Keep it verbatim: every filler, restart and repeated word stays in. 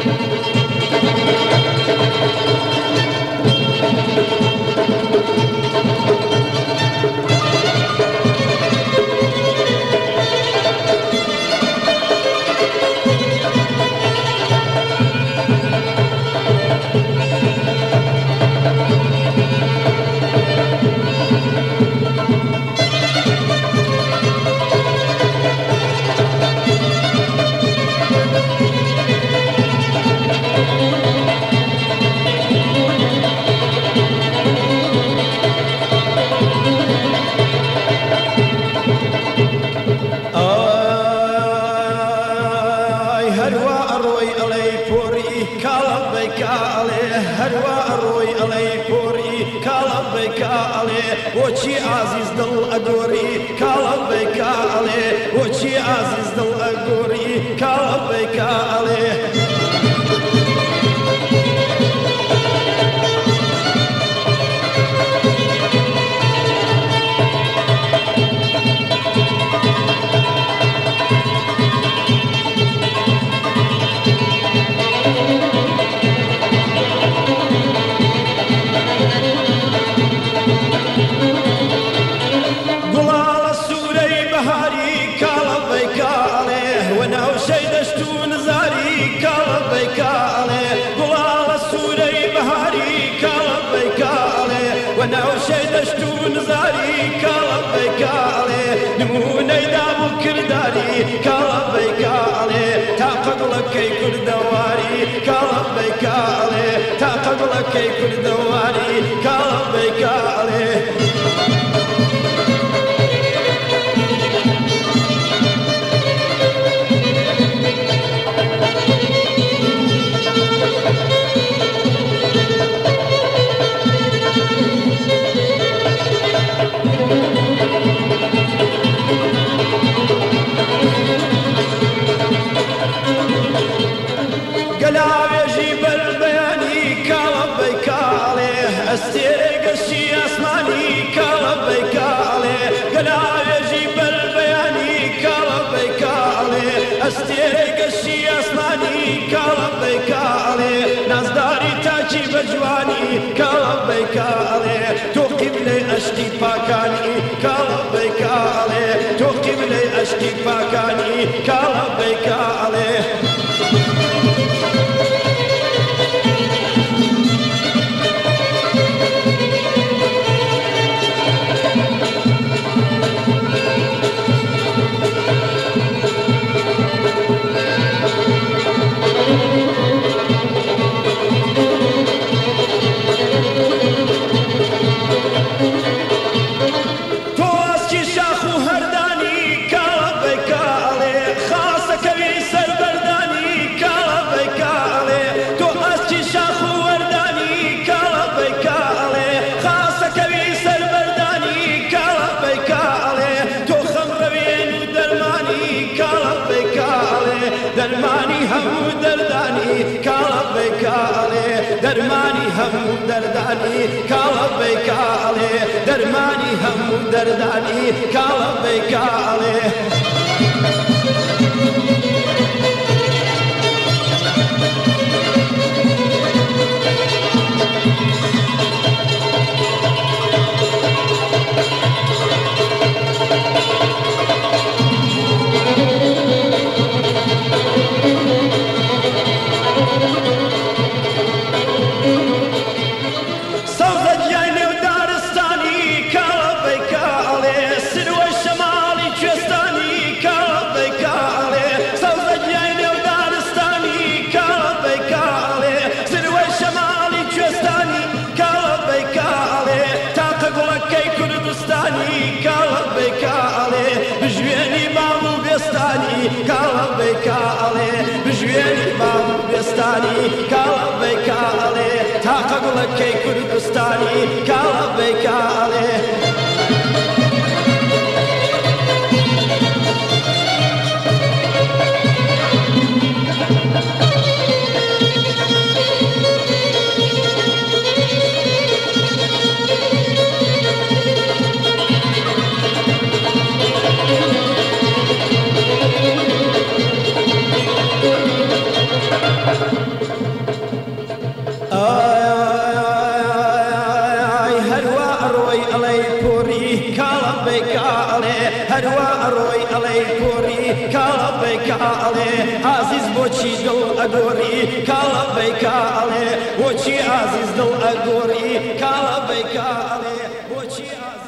وچی عزیز دل ئەگۆڕی کاڵە کاڵێ وچی عزیز دڵ ئەگۆڕی کاڵە کاڵێ وناوشەی دەشت و نزاری کاڵە کاڵێ نمونەی دام و کردداری کاڵە کاڵێ تاقە دڵەکەی کوردەواری کاڵە کاڵێ تاقە دڵەکەی کوردەواری کاڵە کاڵێ ئەستێرەگەشی ئاسمانی کاڵە کاڵێ گەلاوێژی بەربەیانی کاڵە کاڵێ ئەستێرەگەشی ئاسمانی کاڵە کاڵێ نازداری تاچی بەجوانی کاڵە کاڵێ تۆ قیبلەی ئەشتی پاکانی کاڵە کاڵێ تۆ قیبلەی ئەشتی پاکانی کاڵە کاڵێ دەرمانی هەموو دەردانی کاڵە کاڵێ دەرمانی هەموو دەردانی کاڵە کاڵێ دەرمانی هەموو دەردانی کاڵە کاڵێ کاڵە کاڵێ بژوێنی ماڵ و بێستانی کاڵە کاڵێ تاقە گوڵەکەی کوردستانی کاڵە کاڵێ Thank you. کاڵەبەیکە ئەڵێ هەروە ئەڕۆی ئەڵێ کوڕی کاڵەبەیکە ئەڵێ ئازیز بۆچی دڵ ئەگۆڕی کاڵەبەیکە ئەڵێ بۆچی ئازیز دڵ ئەگۆڕی کاڵەبەیکە ئەڵێ بۆچی ئازیز